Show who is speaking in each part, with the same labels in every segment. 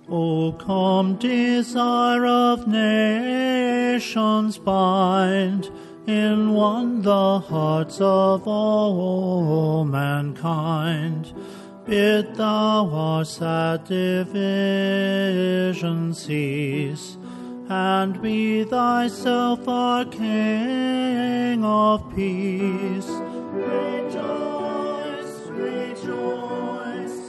Speaker 1: O come, desire of nations, bind in one the hearts of all mankind. Bid thou our sad division cease, and be thyself our King of peace. Rejoice, rejoice,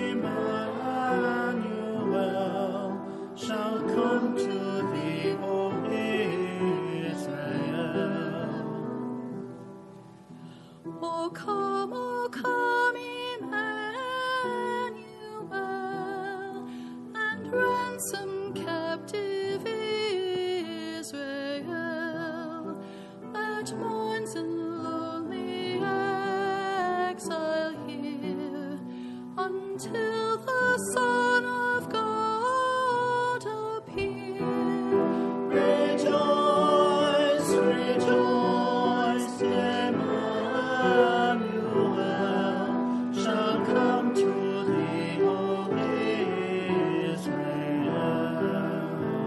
Speaker 1: Emmanuel shall come to thee, O Israel.
Speaker 2: O come, Emmanuel, and ransom captive Israel, that mourns in lonely exile here, until the Son of God appear.
Speaker 1: Rejoice, rejoice, Emmanuel shall come to thee, O Israel.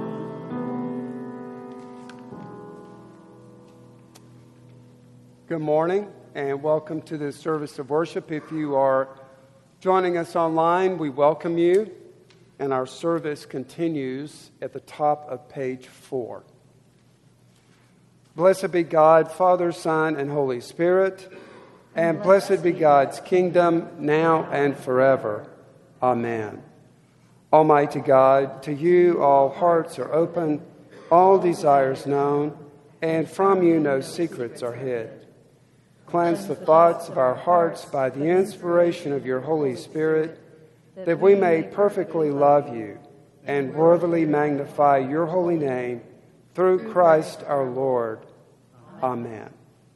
Speaker 3: Good morning and welcome to this service of worship. If you are joining us online, we welcome you, and our service continues at the top of page 4. Blessed be God, Father, Son, and Holy Spirit, and blessed be God's kingdom now and forever. Amen. Almighty God, to you all hearts are open, all desires known, and from you no secrets are hid. Cleanse the thoughts of our hearts by the inspiration of your Holy Spirit, that we may perfectly love you and worthily magnify your holy name through Christ our Lord. Amen.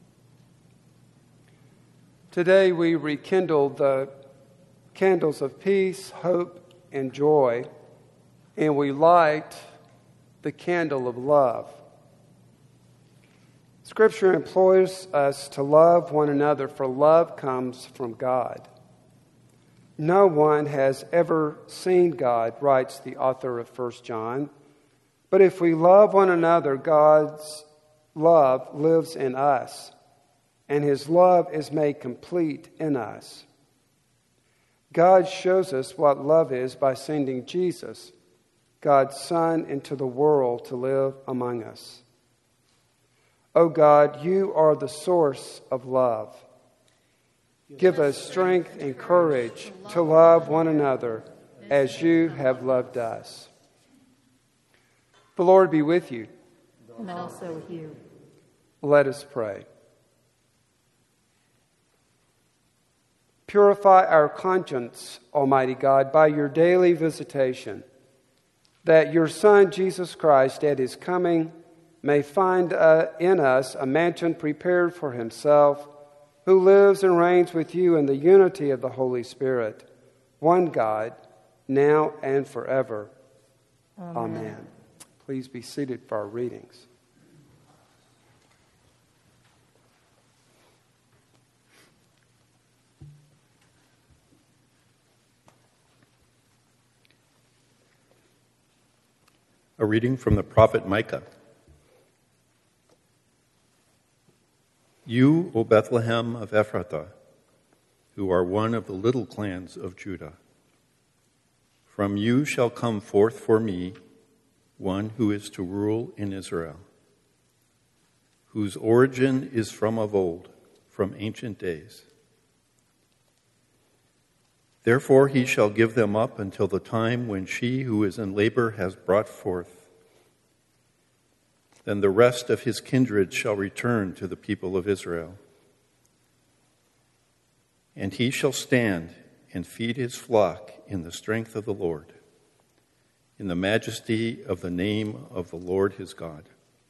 Speaker 3: Today we rekindle the candles of peace, hope, and joy, and we light the candle of love. Scripture implores us to love one another, for love comes from God. No one has ever seen God, writes the author of 1 John. But if we love one another, God's love lives in us, and his love is made complete in us. God shows us what love is by sending Jesus, God's Son, into the world to live among us. O God, you are the source of love. Give us strength and courage to love one another as you have loved us. The Lord be with you.
Speaker 4: And also with you.
Speaker 3: Let us pray. Purify our conscience, Almighty God, by your daily visitation, that your Son, Jesus Christ, at his coming, may find in us a mansion prepared for himself, who lives and reigns with you in the unity of the Holy Spirit, one God, now and forever. Amen. Please be seated for our readings.
Speaker 5: A reading from the prophet Micah. You, O Bethlehem of Ephrathah, who are one of the little clans of Judah, from you shall come forth for me one who is to rule in Israel, whose origin is from of old, from ancient days. Therefore he shall give them up until the time when she who is in labor has brought forth. Then the rest of his kindred shall return to the people of Israel. And he shall stand and feed his flock in the strength of the Lord, in the majesty of the name of the Lord his God.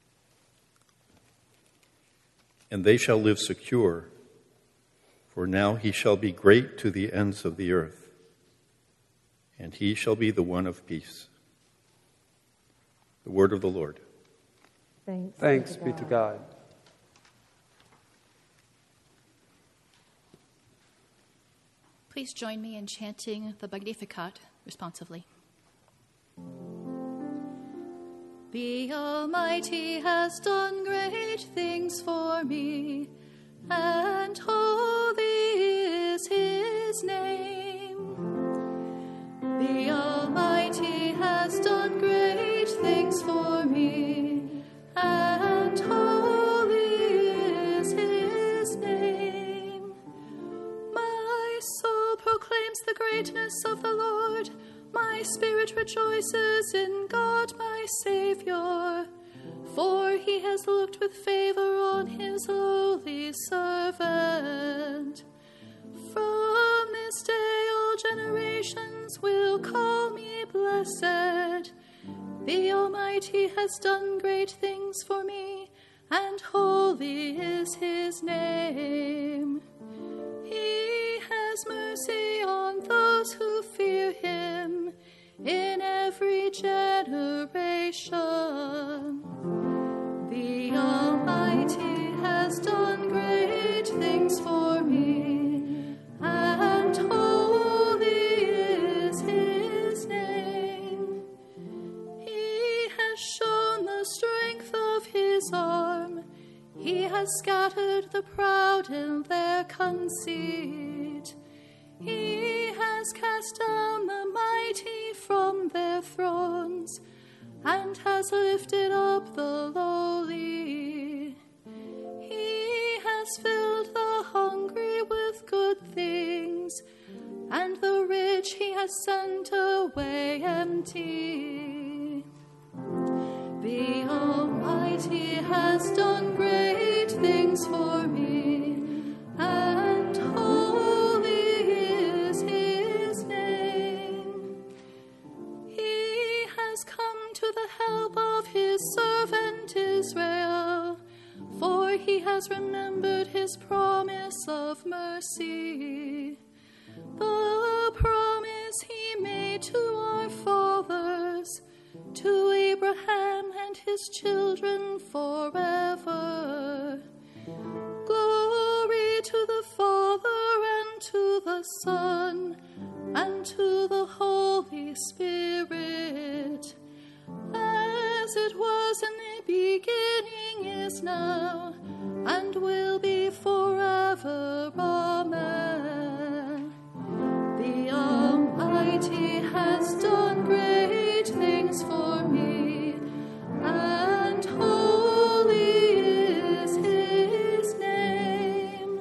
Speaker 5: And they shall live secure, for now he shall be great to the ends of the earth, and he shall be the one of peace. The word of the Lord.
Speaker 3: Thanks be to God.
Speaker 2: Please join me in chanting the Magnificat responsively. The Almighty has done great things for me, and holy is his name. The Almighty has done great things for me, and holy is his name. My soul proclaims the greatness of the Lord. My spirit rejoices in God my Saviour, for he has looked with favor on his lowly servant. From this day all generations will call me blessed. The Almighty has done great things for me, and holy is his name. He has mercy on those who fear him in every generation. The Almighty has done great things for me, and holy is his name. He has shown the strength of his arm. He has scattered the proud in their conceit. He has cast down the mighty from their thrones, and has lifted up the lowly. He has filled the hungry with good things, and the rich he has sent away empty. The Almighty has done great things for me, and holy is his name. He has come to the help of his servant Israel, for he has remembered his promise of mercy, the promise he made to our fathers, to Abraham and his children forever. Glory to the Father, and to the Son, and to the Holy Spirit, as it was in the beginning, is now, and will be forever. Amen. The Almighty has done great things for me, and holy is his name.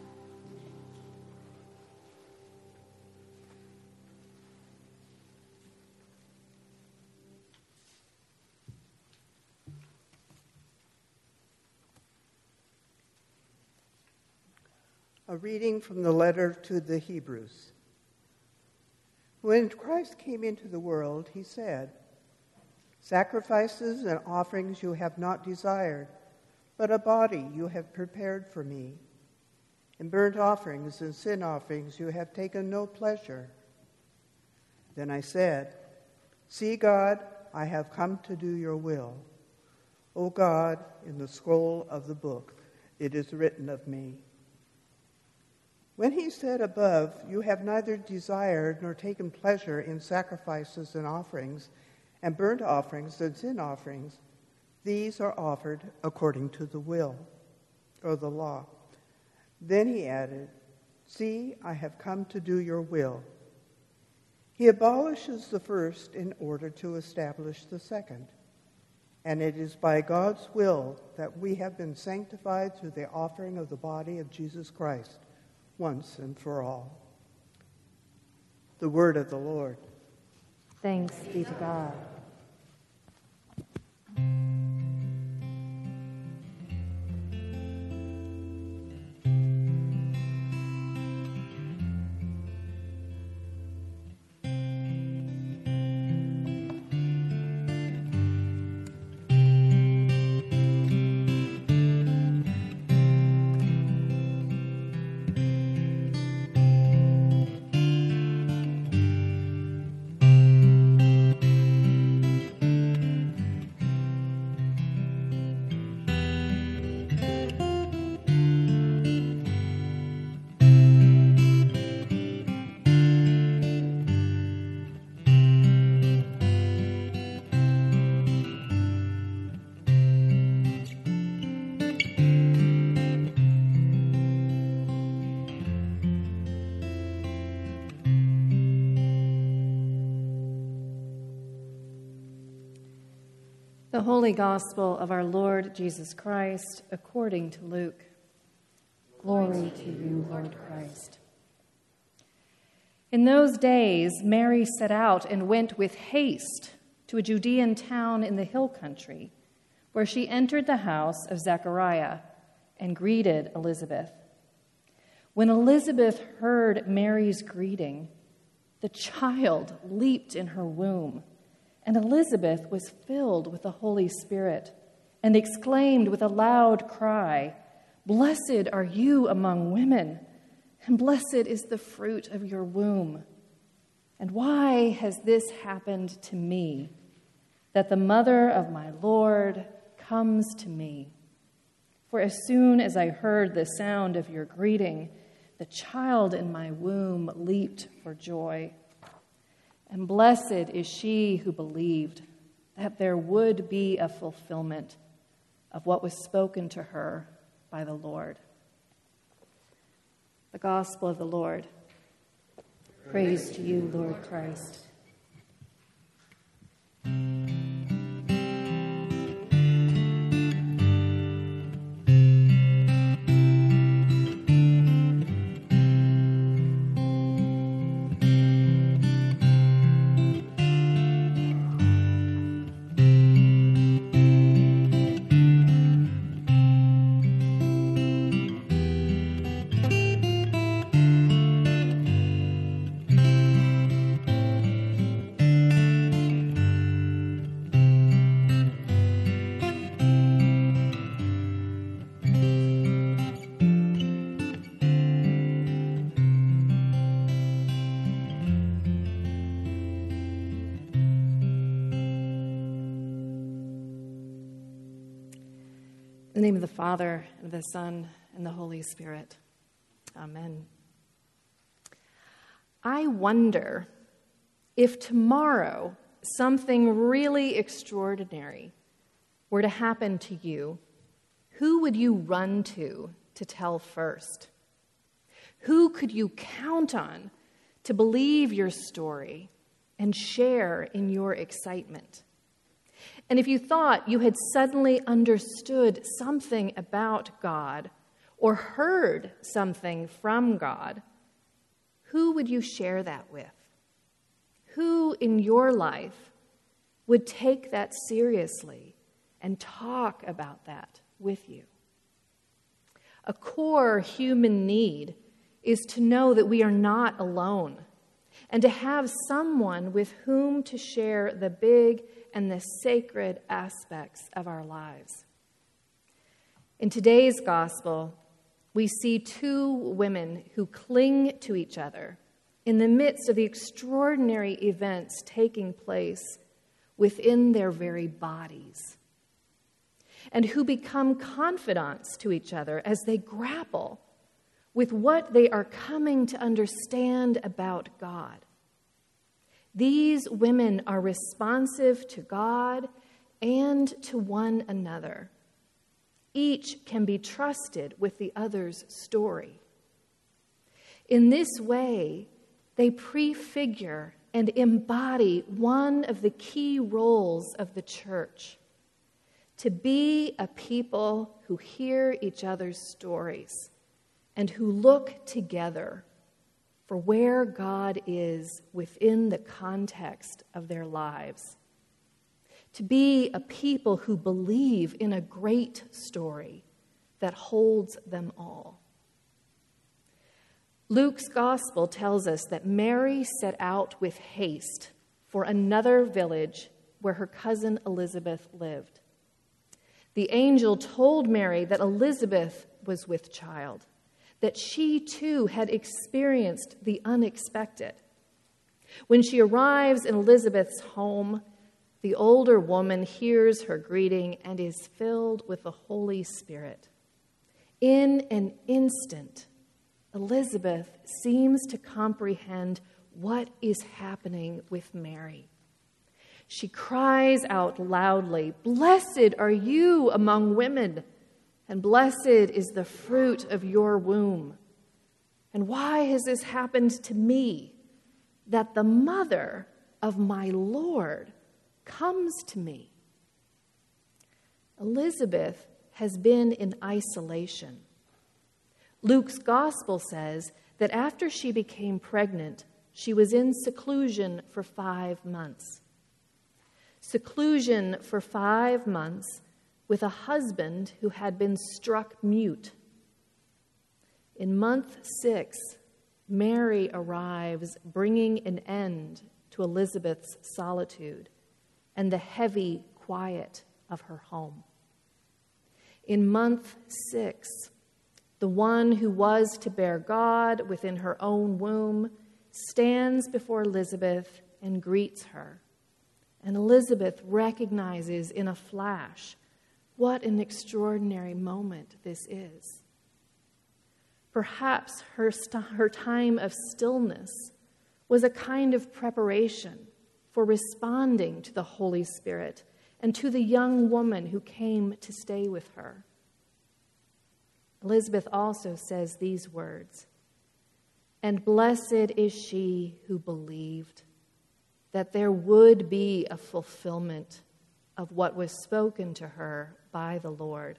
Speaker 6: A reading from the letter to the Hebrews. When Christ came into the world, he said, "Sacrifices and offerings you have not desired, but a body you have prepared for me. In burnt offerings and sin offerings you have taken no pleasure." Then I said, "See, God, I have come to do your will. O God, in the scroll of the book it is written of me." When he said above, "You have neither desired nor taken pleasure in sacrifices and offerings, and burnt offerings and sin offerings," these are offered according to the will, or the law. Then he added, "See, I have come to do your will." He abolishes the first in order to establish the second. And it is by God's will that we have been sanctified through the offering of the body of Jesus Christ, once and for all. The word of the Lord.
Speaker 4: Thanks be to God. The Holy Gospel of our Lord Jesus Christ according to Luke. Glory to you, Lord Christ. In those days, Mary set out and went with haste to a Judean town in the hill country, where she entered the house of Zechariah and greeted Elizabeth. When Elizabeth heard Mary's greeting, the child leaped in her womb, and Elizabeth was filled with the Holy Spirit and exclaimed with a loud cry, "Blessed are you among women, and blessed is the fruit of your womb. And why has this happened to me, that the mother of my Lord comes to me? For as soon as I heard the sound of your greeting, the child in my womb leaped for joy. And blessed is she who believed that there would be a fulfillment of what was spoken to her by the Lord." The Gospel of the Lord. Praise to you, Lord Christ. In the name of the Father, and of the Son, and the Holy Spirit. Amen. I wonder if tomorrow something really extraordinary were to happen to you, who would you run to tell first? Who could you count on to believe your story and share in your excitement? And if you thought you had suddenly understood something about God or heard something from God, who would you share that with? Who in your life would take that seriously and talk about that with you? A core human need is to know that we are not alone and to have someone with whom to share the big and the sacred aspects of our lives. In today's gospel, we see two women who cling to each other in the midst of the extraordinary events taking place within their very bodies, and who become confidants to each other as they grapple with what they are coming to understand about God. These women are responsive to God and to one another. Each can be trusted with the other's story. In this way, they prefigure and embody one of the key roles of the church: to be a people who hear each other's stories and who look together for where God is within the context of their lives. To be a people who believe in a great story that holds them all. Luke's gospel tells us that Mary set out with haste for another village where her cousin Elizabeth lived. The angel told Mary that Elizabeth was with child, that she too had experienced the unexpected. When she arrives in Elizabeth's home, the older woman hears her greeting and is filled with the Holy Spirit. In an instant, Elizabeth seems to comprehend what is happening with Mary. She cries out loudly, "Blessed are you among women, and blessed is the fruit of your womb. And why has this happened to me, that the mother of my Lord comes to me?" Elizabeth has been in isolation. Luke's gospel says that after she became pregnant, she was in seclusion for 5 months. Seclusion for 5 months with a husband who had been struck mute. In month 6, Mary arrives, bringing an end to Elizabeth's solitude and the heavy quiet of her home. In month 6, the one who was to bear God within her own womb stands before Elizabeth and greets her. And Elizabeth recognizes in a flash what an extraordinary moment this is. Perhaps her time of stillness was a kind of preparation for responding to the Holy Spirit and to the young woman who came to stay with her. Elizabeth also says these words, "And blessed is she who believed that there would be a fulfillment of what was spoken to her by the Lord."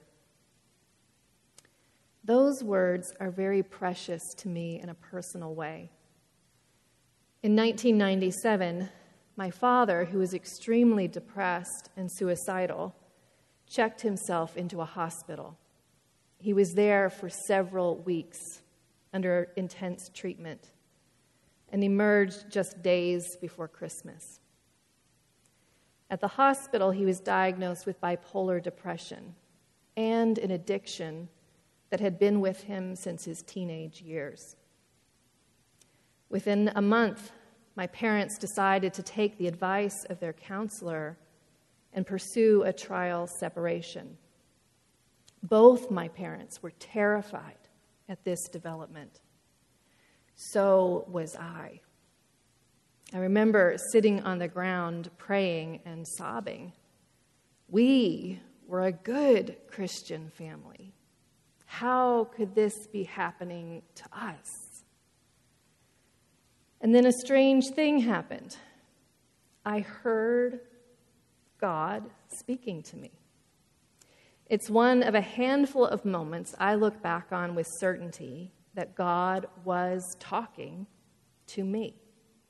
Speaker 4: Those words are very precious to me in a personal way. In 1997, my father, who was extremely depressed and suicidal, checked himself into a hospital. He was there for several weeks under intense treatment and emerged just days before Christmas. At the hospital, he was diagnosed with bipolar depression and an addiction that had been with him since his teenage years. Within a month, my parents decided to take the advice of their counselor and pursue a trial separation. Both my parents were terrified at this development. So was I. I remember sitting on the ground praying and sobbing. We were a good Christian family. How could this be happening to us? And then a strange thing happened. I heard God speaking to me. It's one of a handful of moments I look back on with certainty that God was talking to me.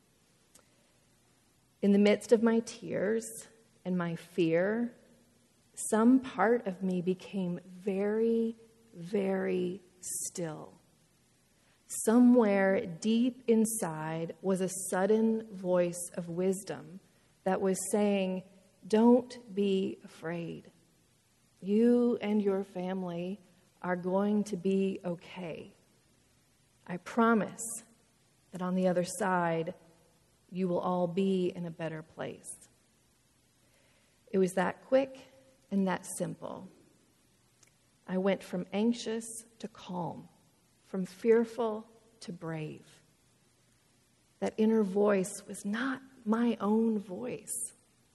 Speaker 4: In the midst of my tears and my fear, some part of me became very, very still. Somewhere deep inside was a sudden voice of wisdom that was saying, "Don't be afraid. You and your family are going to be okay. I promise that on the other side, you will all be in a better place." It was that quick and that simple. I went from anxious to calm, from fearful to brave. That inner voice was not my own voice.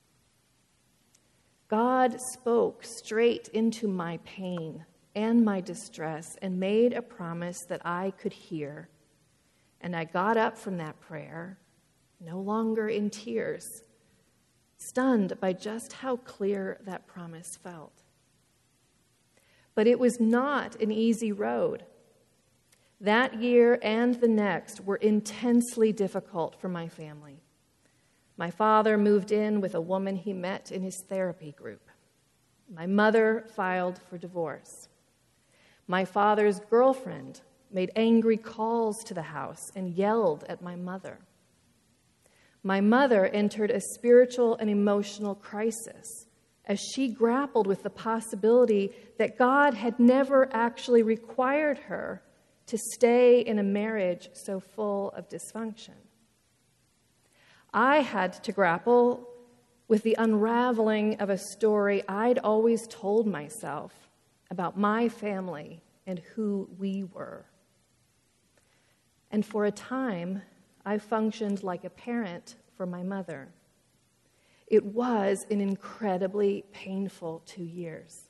Speaker 4: God spoke straight into my pain and my distress and made a promise that I could hear. And I got up from that prayer, no longer in tears, stunned by just how clear that promise felt. But it was not an easy road. That year and the next were intensely difficult for my family. My father moved in with a woman he met in his therapy group. My mother filed for divorce. My father's girlfriend made angry calls to the house and yelled at my mother. My mother entered a spiritual and emotional crisis as she grappled with the possibility that God had never actually required her to stay in a marriage so full of dysfunction. I had to grapple with the unraveling of a story I'd always told myself about my family and who we were. And for a time, I functioned like a parent for my mother. It was an incredibly painful 2 years.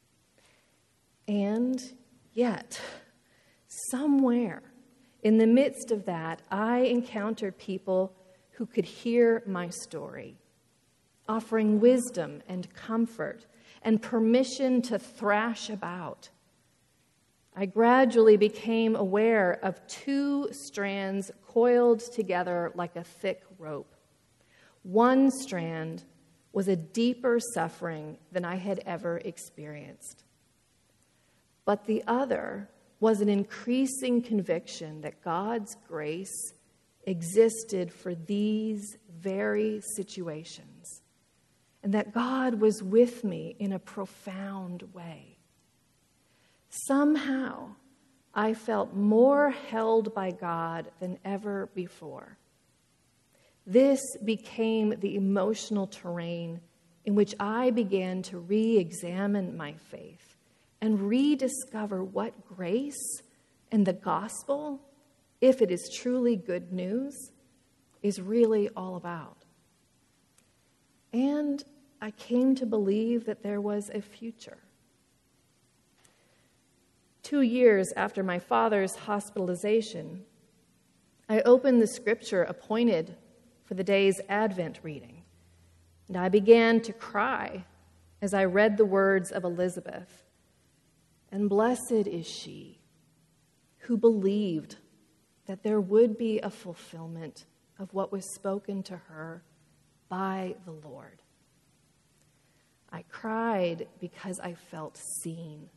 Speaker 4: And yet, somewhere in the midst of that, I encountered people who could hear my story, offering wisdom and comfort, and permission to thrash about. I gradually became aware of two strands coiled together like a thick rope. One strand was a deeper suffering than I had ever experienced. But the other was an increasing conviction that God's grace existed for these very situations, and that God was with me in a profound way. Somehow, I felt more held by God than ever before. This became the emotional terrain in which I began to re-examine my faith and rediscover what grace and the gospel, if it is truly good news, is really all about. And I came to believe that there was a future. 2 years after my father's hospitalization, I opened the scripture appointed for the day's Advent reading, and I began to cry as I read the words of Elizabeth. And blessed is she who believed that there would be a fulfillment of what was spoken to her by the Lord. I cried because I felt seen.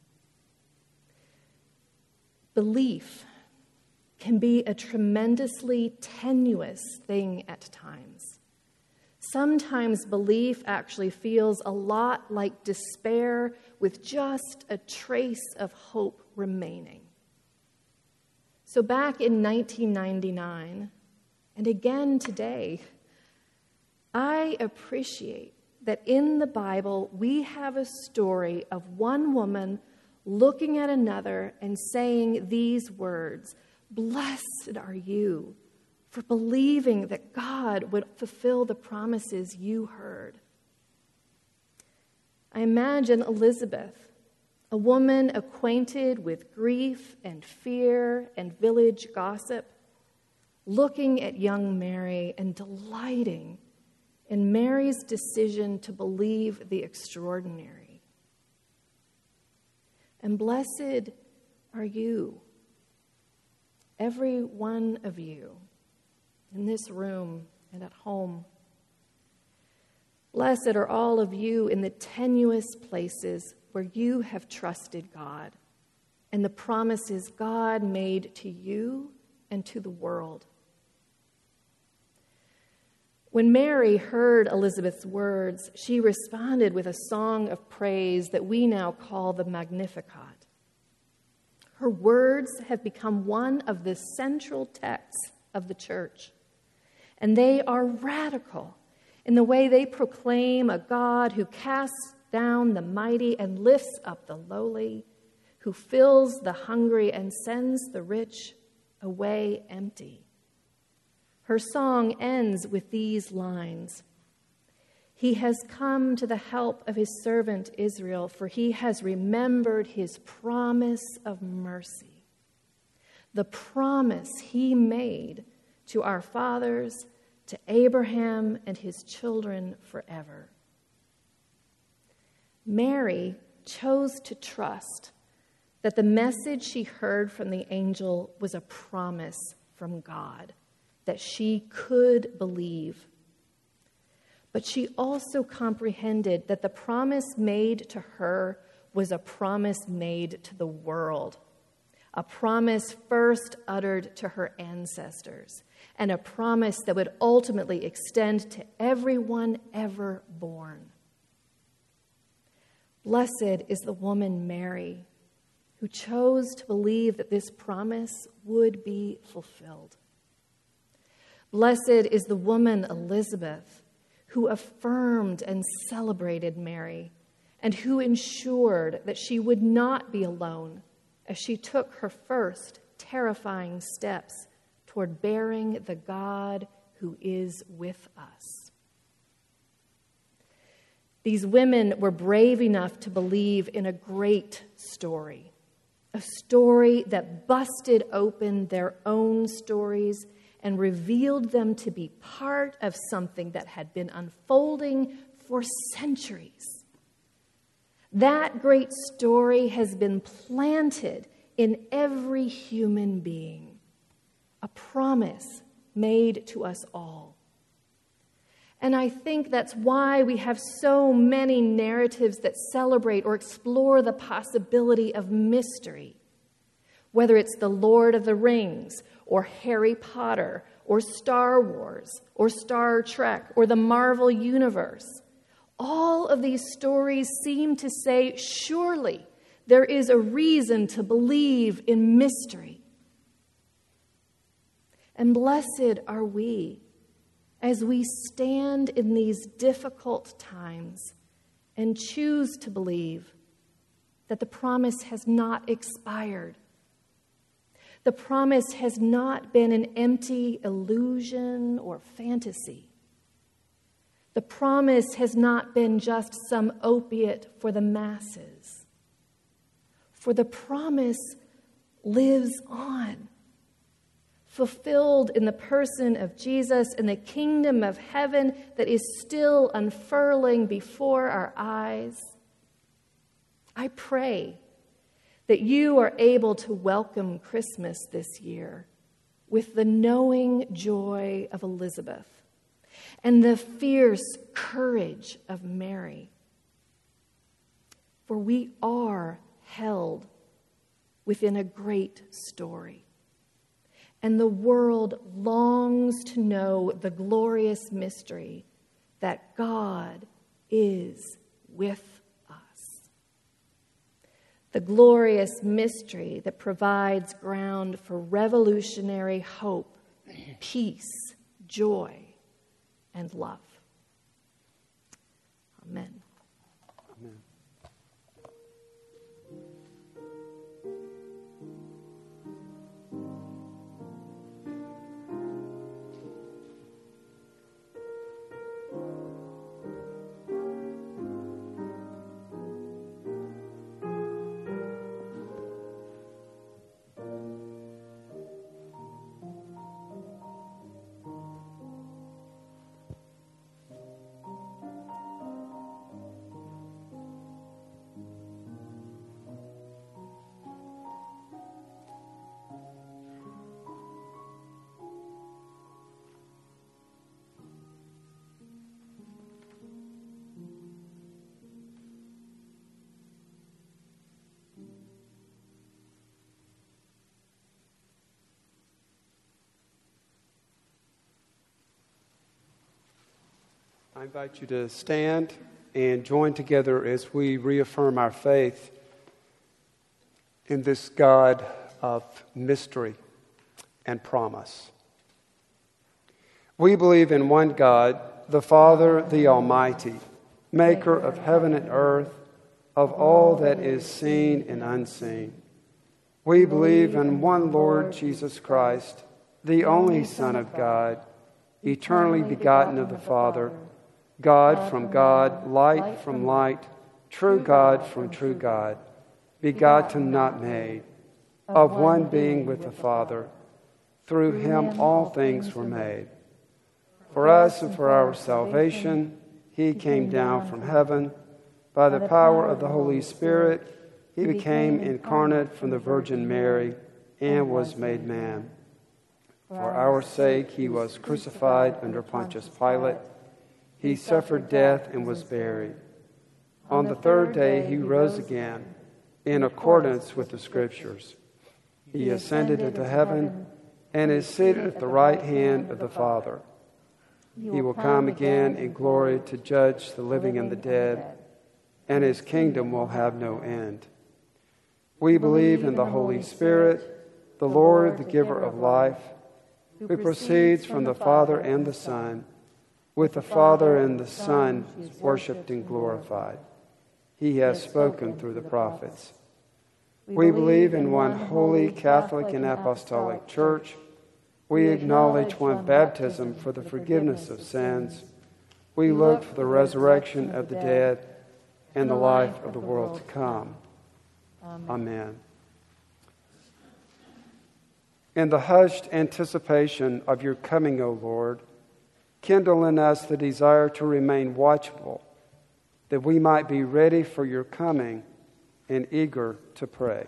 Speaker 4: Belief can be a tremendously tenuous thing at times. Sometimes belief actually feels a lot like despair with just a trace of hope remaining. So back in 1999, and again today, I appreciate that in the Bible we have a story of one woman looking at another and saying these words, "Blessed are you for believing that God would fulfill the promises you heard." I imagine Elizabeth, a woman acquainted with grief and fear and village gossip, looking at young Mary and delighting in Mary's decision to believe the extraordinary. And blessed are you, every one of you, in this room and at home. Blessed are all of you in the tenuous places where you have trusted God and the promises God made to you and to the world. When Mary heard Elizabeth's words, she responded with a song of praise that we now call the Magnificat. Her words have become one of the central texts of the church, and they are radical in the way they proclaim a God who casts down the mighty and lifts up the lowly, who fills the hungry and sends the rich away empty. Her song ends with these lines: "He has come to the help of his servant Israel, for he has remembered his promise of mercy, the promise he made to our fathers, to Abraham and his children forever." Mary chose to trust that the message she heard from the angel was a promise from God that she could believe. But she also comprehended that the promise made to her was a promise made to the world, a promise first uttered to her ancestors, and a promise that would ultimately extend to everyone ever born. Blessed is the woman Mary, who chose to believe that this promise would be fulfilled. Blessed is the woman Elizabeth, who affirmed and celebrated Mary, and who ensured that she would not be alone as she took her first terrifying steps toward bearing the God who is with us. These women were brave enough to believe in a great story, a story that busted open their own stories and revealed them to be part of something that had been unfolding for centuries. That great story has been planted in every human being, a promise made to us all. And I think that's why we have so many narratives that celebrate or explore the possibility of mystery, whether it's The Lord of the Rings, or Harry Potter, or Star Wars, or Star Trek, or the Marvel Universe. All of these stories seem to say, surely there is a reason to believe in mystery. And blessed are we as we stand in these difficult times and choose to believe that the promise has not expired. The promise has not been an empty illusion or fantasy. The promise has not been just some opiate for the masses. For the promise lives on, fulfilled in the person of Jesus and the kingdom of heaven that is still unfurling before our eyes. I pray that you are able to welcome Christmas this year with the knowing joy of Elizabeth and the fierce courage of Mary. For we are held within a great story, and the world longs to know the glorious mystery that God is with us. The glorious mystery that provides ground for revolutionary hope, peace, joy, and love. Amen.
Speaker 3: Amen. I invite you to stand and join together as we reaffirm our faith in this God of mystery and promise. We believe in one God, the Father, the Almighty, maker of heaven and earth, of all that is seen and unseen. We believe in one Lord Jesus Christ, the only Son of God, eternally begotten of the Father, God from God, light from light, true God from true God, begotten, not made, of one being with the Father. Through him all things were made. For us and for our salvation, he came down from heaven. By the power of the Holy Spirit, he became incarnate from the Virgin Mary and was made man. For our sake, he was crucified under Pontius Pilate. He suffered death and was buried. On the third day, he rose again in accordance with the Scriptures. He ascended into heaven and is seated at the right hand of the Father. He will come again in glory to judge the living and the dead, and his kingdom will have no end. We believe in the Holy Spirit, the Lord, the giver of life, who proceeds from the Father and the Son. With the Father and the Son is worshipped and glorified. He has spoken through the prophets. We believe in one holy, Catholic, and Apostolic Church. We acknowledge one baptism for the forgiveness of sins. We look for the resurrection of the dead and the life of the world to come. Amen. In the hushed anticipation of your coming, O Lord, kindle in us the desire to remain watchful that we might be ready for your coming and eager to pray.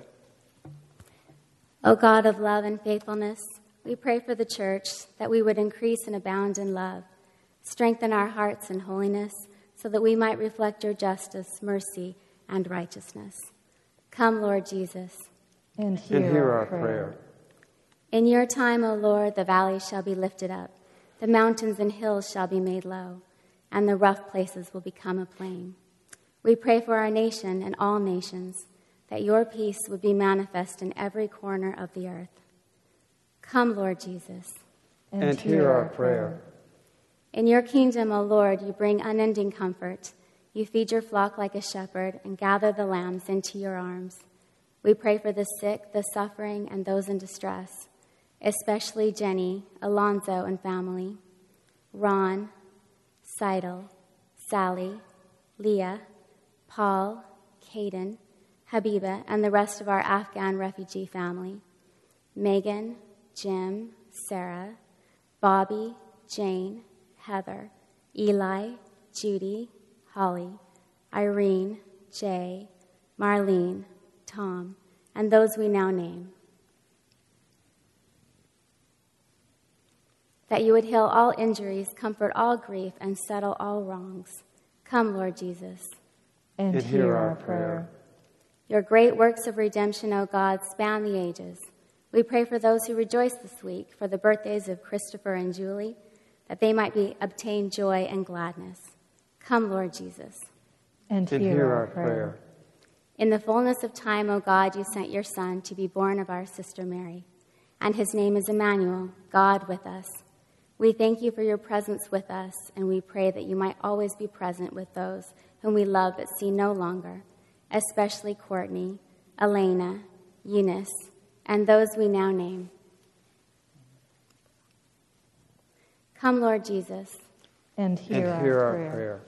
Speaker 7: O God of love and faithfulness, we pray for the church that we would increase and abound in love, strengthen our hearts in holiness, so that we might reflect your justice, mercy, and righteousness. Come, Lord Jesus.
Speaker 4: And hear our prayer.
Speaker 7: In your time, O Lord, the valleys shall be lifted up, the mountains and hills shall be made low, and the rough places will become a plain. We pray for our nation and all nations, that your peace would be manifest in every corner of the earth. Come, Lord Jesus.
Speaker 3: And hear our prayer.
Speaker 7: In your kingdom, O Lord, you bring unending comfort. You feed your flock like a shepherd and gather the lambs into your arms. We pray for the sick, the suffering, and those in distress, especially Jenny, Alonzo, and family, Ron, Seidel, Sally, Leah, Paul, Caden, Habiba, and the rest of our Afghan refugee family, Megan, Jim, Sarah, Bobby, Jane, Heather, Eli, Judy, Holly, Irene, Jay, Marlene, Tom, and those we now name. That you would heal all injuries, comfort all grief, and settle all wrongs. Come, Lord Jesus.
Speaker 4: And hear our prayer.
Speaker 7: Your great works of redemption, O God, span the ages. We pray for those who rejoice this week, for the birthdays of Christopher and Julie, that they might obtain joy and gladness. Come, Lord Jesus.
Speaker 4: And hear our prayer.
Speaker 7: In the fullness of time, O God, you sent your Son to be born of our sister Mary, and his name is Emmanuel, God with us. We thank you for your presence with us, and we pray that you might always be present with those whom we love but see no longer, especially Courtney, Elena, Eunice, and those we now name. Come, Lord Jesus.
Speaker 4: And hear our prayer.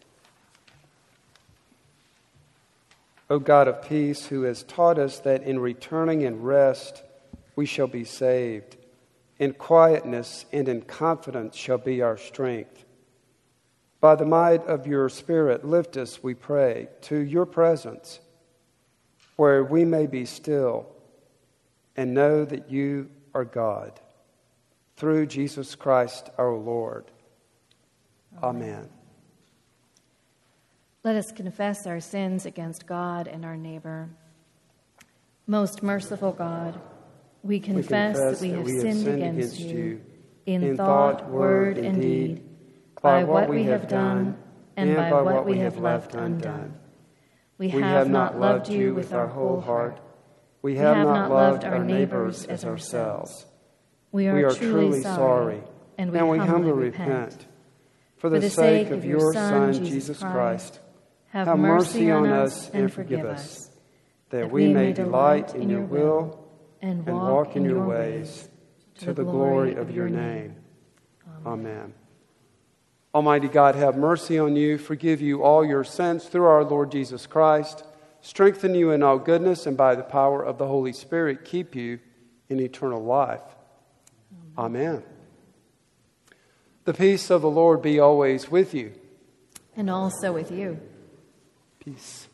Speaker 3: O God of peace, who has taught us that in returning in rest we shall be saved, in quietness and in confidence shall be our strength. By the might of your Spirit, lift us, we pray, to your presence, where we may be still and know that you are God. Through Jesus Christ our Lord. Amen.
Speaker 4: Let us confess our sins against God and our neighbor. Most merciful God, we confess that we have sinned against you in thought, word, and deed, by what we have done and by what we have left undone. We have not loved you with our whole heart. We have not loved our neighbors as ourselves. We are truly sorry, and we humbly repent.
Speaker 3: For the sake of your Son, Jesus Christ, have mercy on us and forgive us, that we may delight in your will and walk in your ways, to the glory of your name. Amen. Almighty God, have mercy on you, forgive you all your sins through our Lord Jesus Christ, strengthen you in all goodness, and by the power of the Holy Spirit, keep you in eternal life. Amen. The peace of the Lord be always with you.
Speaker 4: And also with you.
Speaker 3: Peace.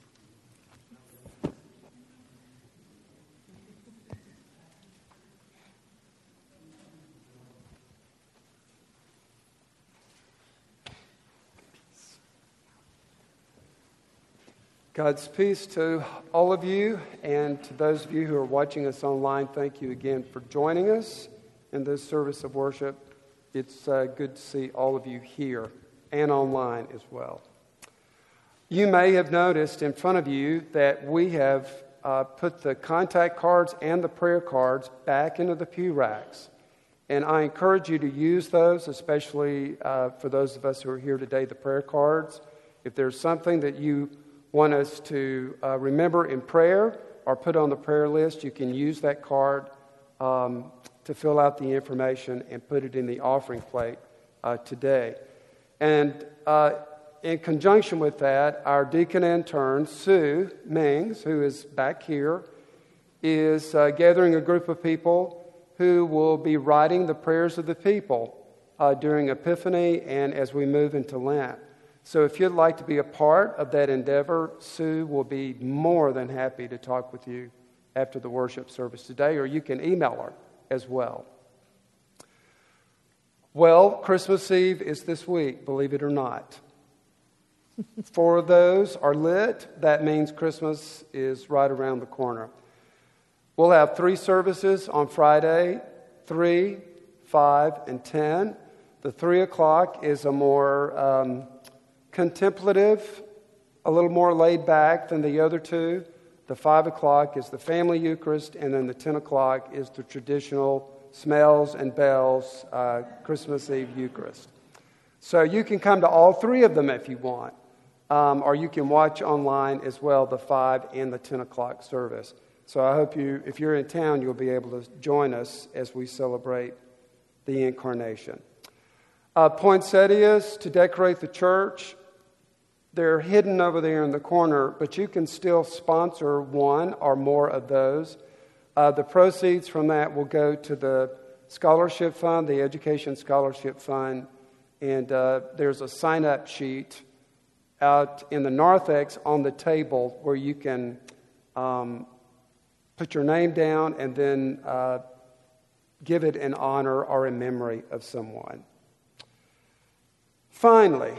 Speaker 3: God's peace to all of you, and to those of you who are watching us online, thank you again for joining us in this service of worship. It's good to see all of you here and online as well. You may have noticed in front of you that we have put the contact cards and the prayer cards back into the pew racks. And I encourage you to use those, especially for those of us who are here today, the prayer cards. If there's something that you want us to remember in prayer or put on the prayer list, you can use that card to fill out the information and put it in the offering plate today. And in conjunction with that, our deacon intern, Sue Mings, who is back here, is gathering a group of people who will be writing the prayers of the people during Epiphany and as we move into Lent. So if you'd like to be a part of that endeavor, Sue will be more than happy to talk with you after the worship service today, or you can email her as well. Well, Christmas Eve is this week, believe it or not. For those are lit, that means Christmas is right around the corner. We'll have 3 services on Friday, 3, 5, and 10. The 3 o'clock is a more contemplative, a little more laid back than the other 2. The 5 o'clock is the family Eucharist, and then the 10 o'clock is the traditional smells and bells Christmas Eve Eucharist. So you can come to all 3 of them if you want, or you can watch online as well, the 5 and the 10 o'clock service. So I hope you, if you're in town, you'll be able to join us as we celebrate the Incarnation. Poinsettias to decorate the church. They're hidden over there in the corner, but you can still sponsor 1 or more of those. The proceeds from that will go to the scholarship fund, the Education Scholarship Fund, and there's a sign-up sheet out in the narthex on the table where you can put your name down and then give it in honor or in memory of someone. Finally,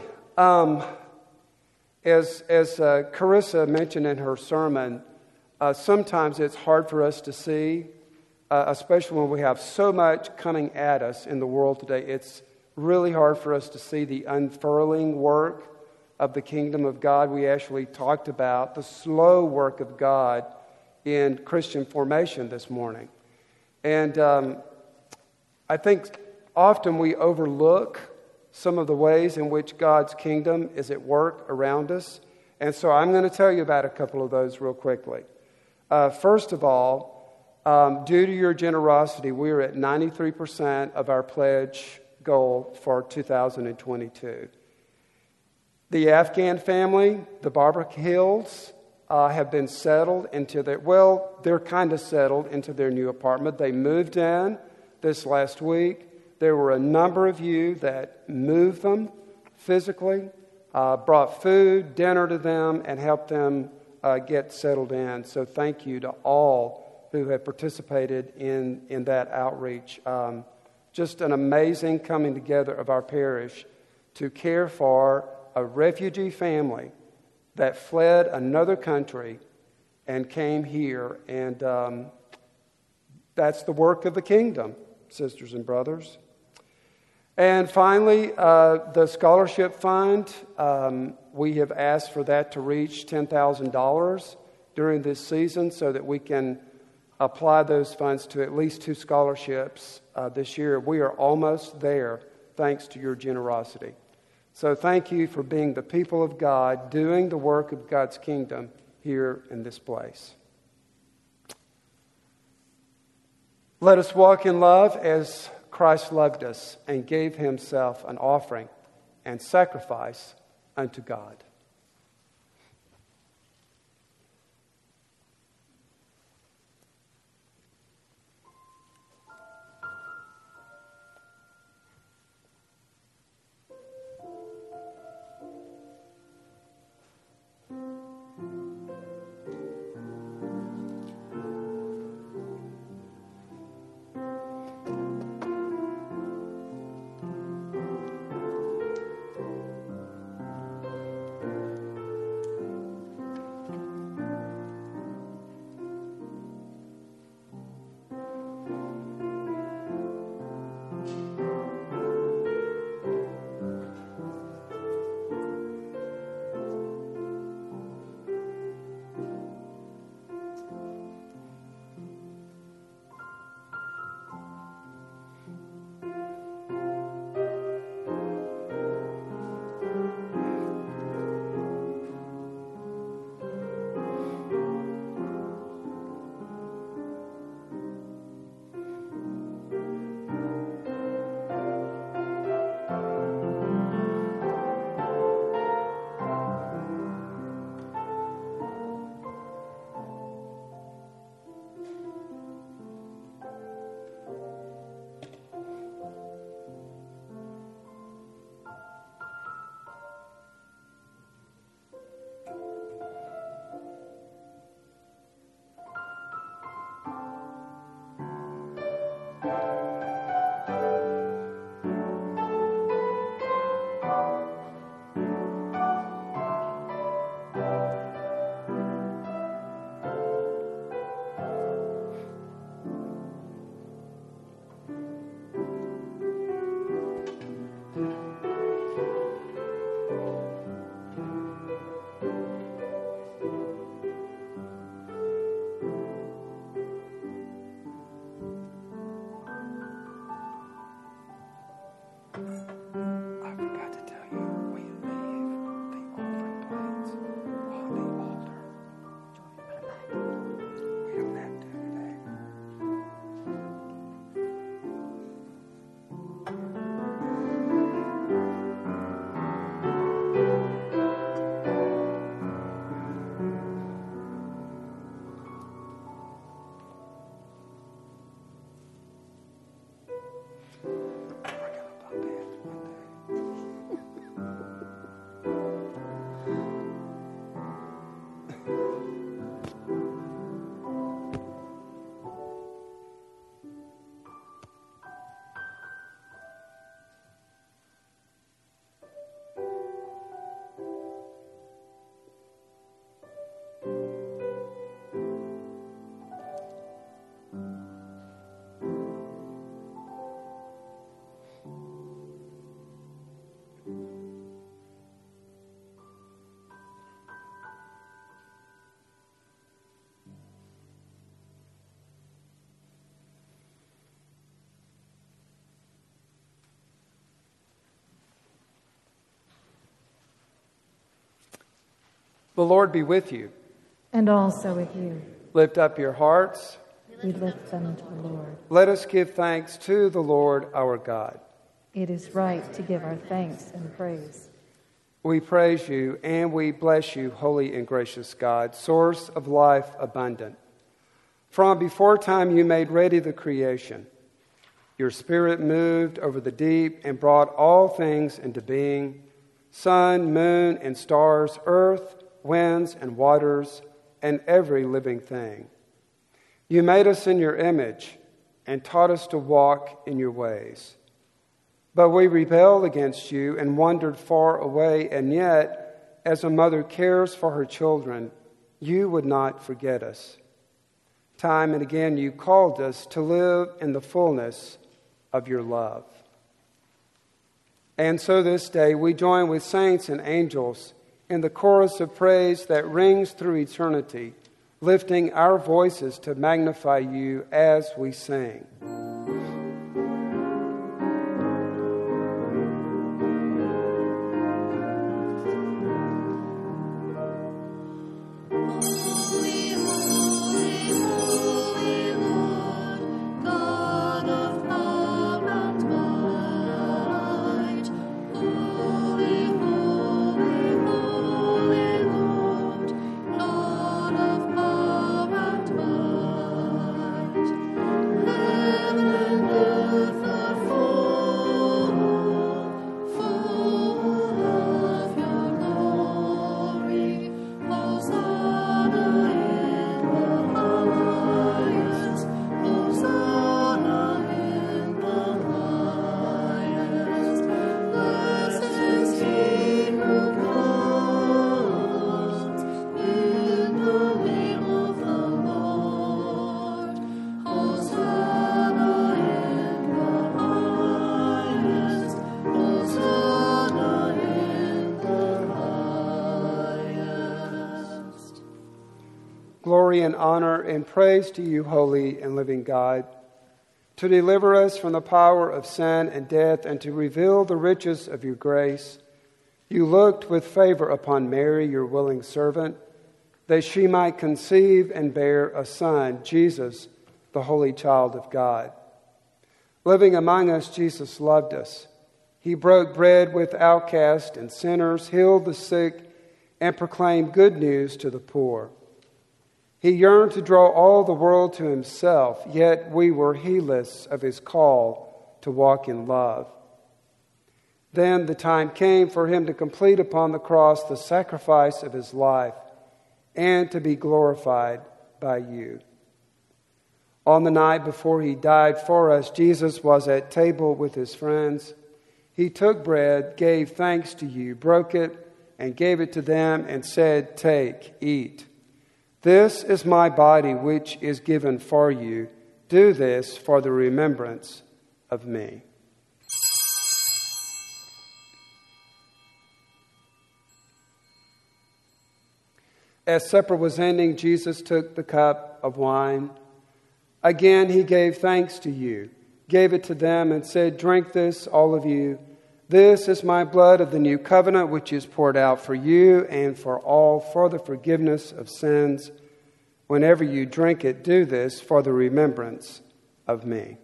Speaker 3: as Carissa mentioned in her sermon, sometimes it's hard for us to see, especially when we have so much coming at us in the world today. It's really hard for us to see the unfurling work of the kingdom of God. We actually talked about the slow work of God in Christian formation this morning. And I think often we overlook some of the ways in which God's kingdom is at work around us. And so I'm going to tell you about a couple of those real quickly. First of all, due to your generosity, we are at 93% of our pledge goal for 2022. The Afghan family, the Barbara Hills, have been settled into they're kind of settled into their new apartment. They moved in this last week. There were a number of you that moved them physically, brought food, dinner to them, and helped them get settled in. So thank you to all who have participated in that outreach. Just an amazing coming together of our parish to care for a refugee family that fled another country and came here. And that's the work of the kingdom, sisters and brothers. And finally, the scholarship fund, we have asked for that to reach $10,000 during this season so that we can apply those funds to at least 2 scholarships this year. We are almost there, thanks to your generosity. So thank you for being the people of God, doing the work of God's kingdom here in this place. Let us walk in love as Christ loved us and gave himself an offering and sacrifice unto God. The Lord be with you.
Speaker 8: And also with you.
Speaker 3: Lift up your hearts.
Speaker 8: We lift them to the Lord.
Speaker 3: Let us give thanks to the Lord our God.
Speaker 8: It is right to give our thanks and praise.
Speaker 3: We praise you and we bless you, holy and gracious God, source of life abundant. From before time you made ready the creation. Your Spirit moved over the deep and brought all things into being, sun, moon, and stars, earth, winds, and waters, and every living thing. You made us in your image and taught us to walk in your ways. But we rebelled against you and wandered far away, and yet, as a mother cares for her children, you would not forget us. Time and again you called us to live in the fullness of your love. And so this day we join with saints and angels in the chorus of praise that rings through eternity, lifting our voices to magnify you as we sing. Glory and honor and praise to you, holy and living God, to deliver us from the power of sin and death and to reveal the riches of your grace. You looked with favor upon Mary, your willing servant, that she might conceive and bear a son, Jesus, the holy child of God. Living among us, Jesus loved us. He broke bread with outcasts and sinners, healed the sick, and proclaimed good news to the poor. He yearned to draw all the world to himself, yet we were heedless of his call to walk in love. Then the time came for him to complete upon the cross the sacrifice of his life and to be glorified by you. On the night before he died for us, Jesus was at table with his friends. He took bread, gave thanks to you, broke it, and gave it to them and said, "Take, eat. This is my body, which is given for you. Do this for the remembrance of me." As supper was ending, Jesus took the cup of wine. Again, he gave thanks to you, gave it to them, and said, "Drink this, all of you. This is my blood of the new covenant, which is poured out for you and for all for the forgiveness of sins. Whenever you drink it, do this for the remembrance of me."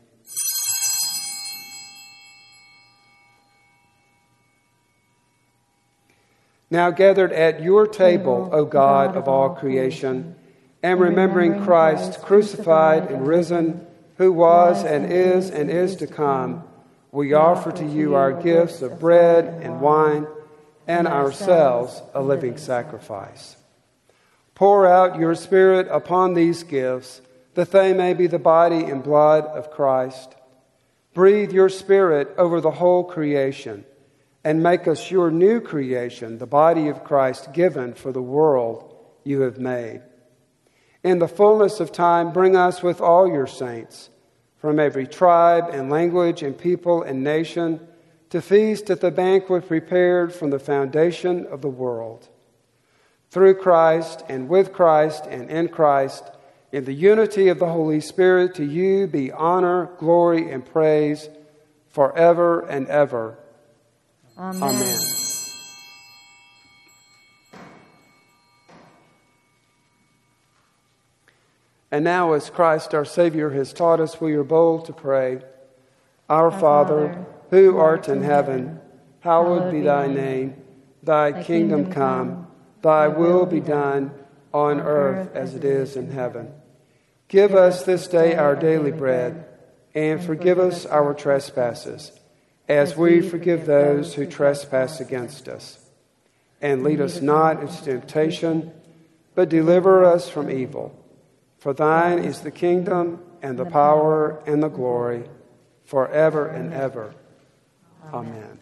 Speaker 3: Now gathered at your table, O God of all creation, and remembering Christ crucified and risen, who was and is to come, we offer to you our gifts of bread and wine, and ourselves a living sacrifice. Pour out your Spirit upon these gifts, that they may be the body and blood of Christ. Breathe your Spirit over the whole creation, and make us your new creation, the body of Christ given for the world you have made. In the fullness of time, bring us with all your saints, from every tribe and language and people and nation, to feast at the banquet prepared from the foundation of the world. Through Christ and with Christ and in Christ, in the unity of the Holy Spirit, to you be honor, glory, and praise forever and ever. Amen. Amen. And now, as Christ our Savior has taught us, we are bold to pray, Our Father, who art in heaven, hallowed be thy name. Thy kingdom come, thy will be done on earth as it is in heaven. Give us this day our daily bread, and forgive us our trespasses, as we forgive those who trespass against us. And lead us not into temptation, but deliver us from evil. For thine is the kingdom, and the power, and the glory, forever and ever. Amen.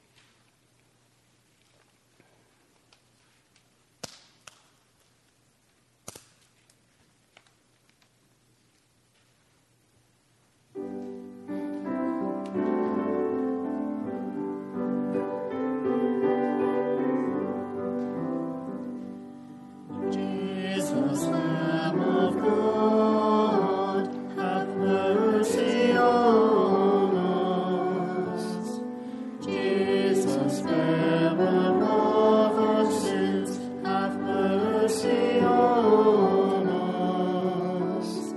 Speaker 1: Jesus, Lamb of God, have mercy on us. Jesus, bearer of our sins, have mercy on us.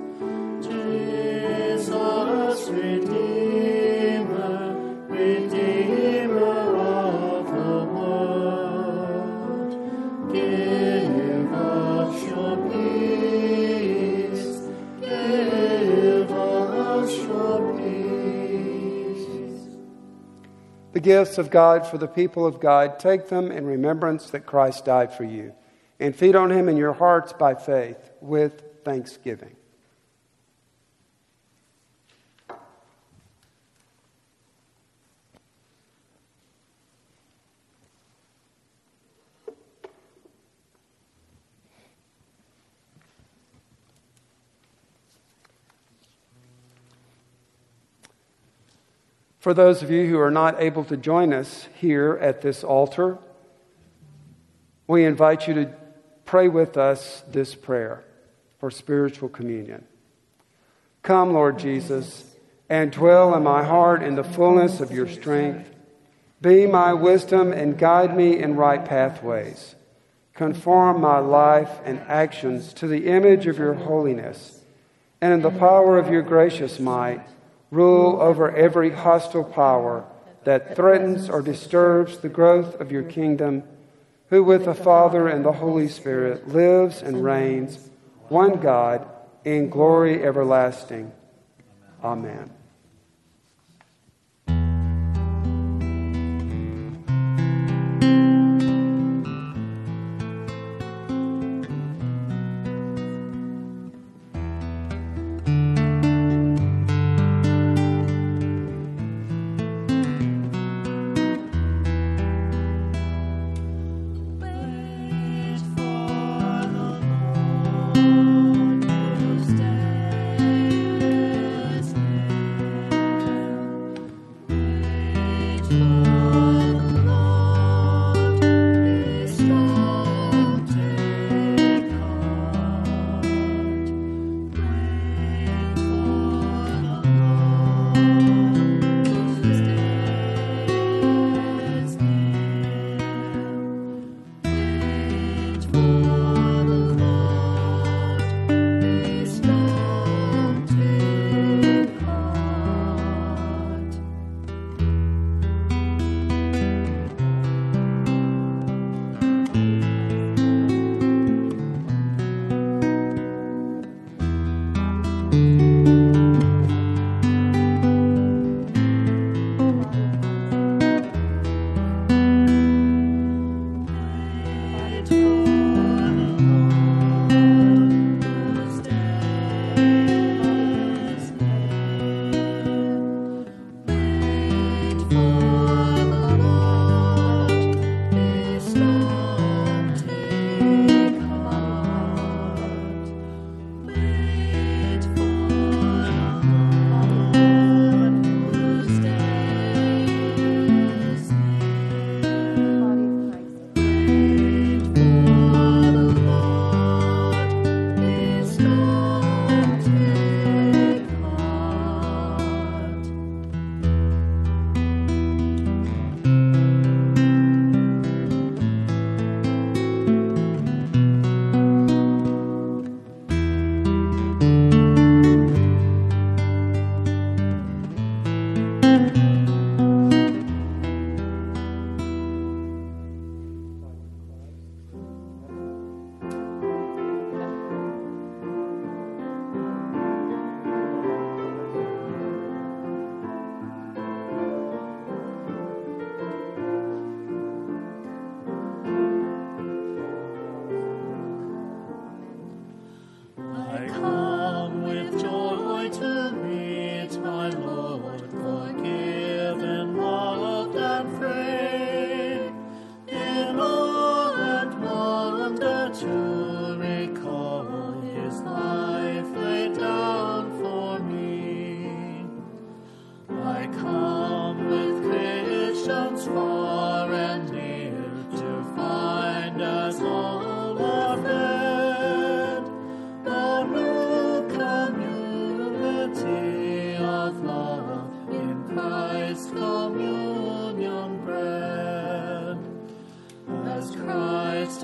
Speaker 1: Jesus, Redeemer, Redeemer of the world, give us your peace, give us your peace.
Speaker 3: The gifts of God for the people of God, take them in remembrance that Christ died for you, and feed on him in your hearts by faith with thanksgiving. For those of you who are not able to join us here at this altar, we invite you to pray with us this prayer for spiritual communion. Come, Lord Jesus, and dwell in my heart in the fullness of your strength. Be my wisdom and guide me in right pathways. Conform my life and actions to the image of your holiness, and in the power of your gracious might, rule over every hostile power that threatens or disturbs the growth of your kingdom, who with the Father and the Holy Spirit lives and reigns, one God, in glory everlasting. Amen.
Speaker 1: Wait for the Lord, who stays near.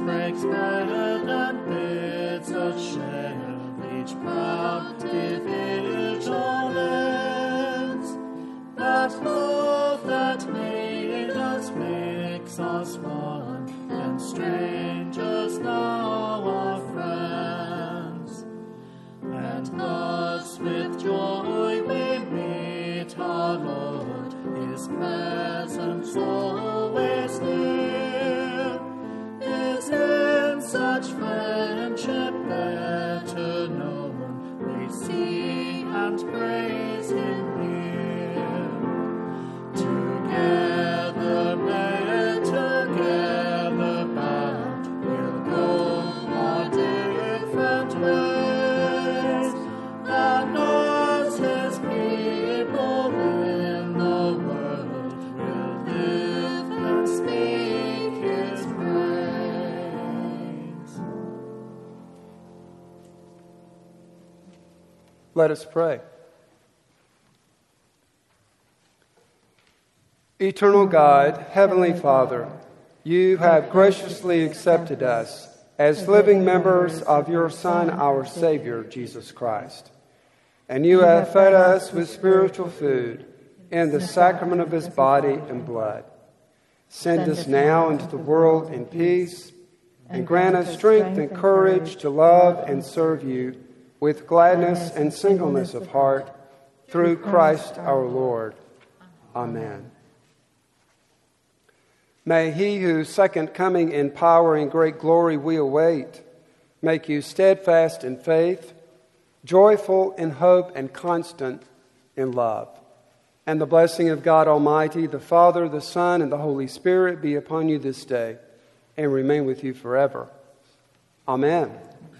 Speaker 1: breaks bread and bids us share each proud division ends. That love that made us makes us one, and strangers now are friends. And thus with joy we meet our Lord, His presence always near. Is in such friendship better known, we see and praise Him here. Together met, together bound, we'll go our different ways, and as His people in the world will live and speak His praise.
Speaker 3: Let us pray. Eternal God, Heavenly Father, you have graciously accepted us as living members of your Son, our Savior, Jesus Christ. And you have fed us with spiritual food in the sacrament of His body and blood. Send us now into the world in peace, and grant us strength and courage to love and serve you with gladness and singleness of heart, through Christ our Lord. Amen. May He whose second coming in power and great glory we await make you steadfast in faith, joyful in hope, and constant in love. And the blessing of God Almighty, the Father, the Son, and the Holy Spirit be upon you this day and remain with you forever. Amen.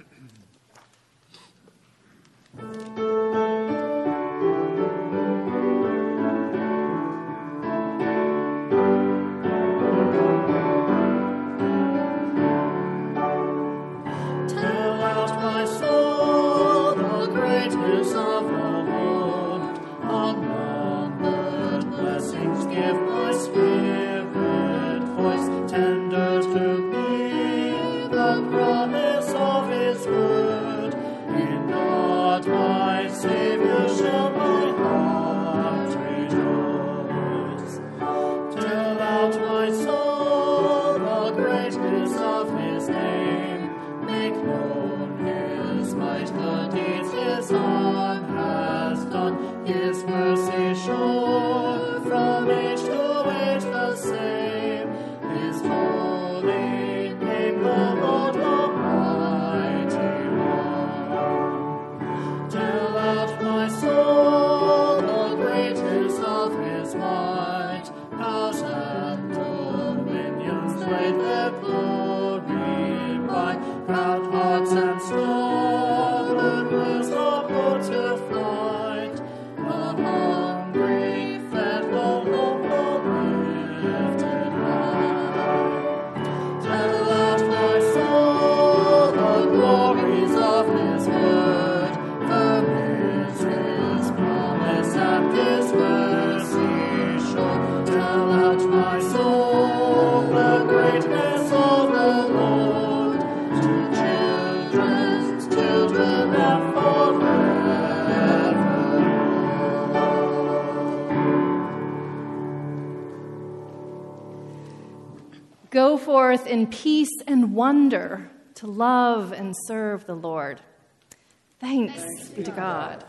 Speaker 1: Tell out, my soul, the greatness of the Lord. Unnumbered blessings give my spirit voice. Tender to me the promise of His word. In God my Savior shall my heart rejoice. Tell out, my soul, the greatness of His name. Make known His might, the deeds His arm has done. His mercy sure, from age to age the same. His holy name, the Lord Almighty One. Tell out, my soul, the greatness of His might. Powers and dominions laid their glory by. Proud hearts and stubborn wills are put to flight. The hungry fed, the humble lifted high. Tell out, my soul, the glories of His word. Firm is His promise and His mercy sure. Tell out, my soul, the greatness of the Lord. To children's children and forever.
Speaker 4: Go forth in peace and wonder to love and serve the Lord. Thanks be to God.